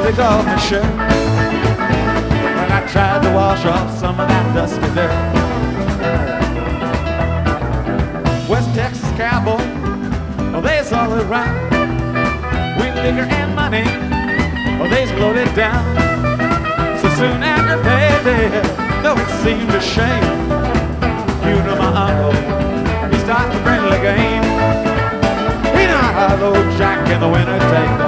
picked off my shirt when I tried to wash off some of that dusty dirt. West Texas cowboy, oh, they's all around. With liquor and money, oh, they's loaded down. So soon after payday, though it seemed a shame, you know my uncle, he started a friendly game. He know how low Jack in the winter take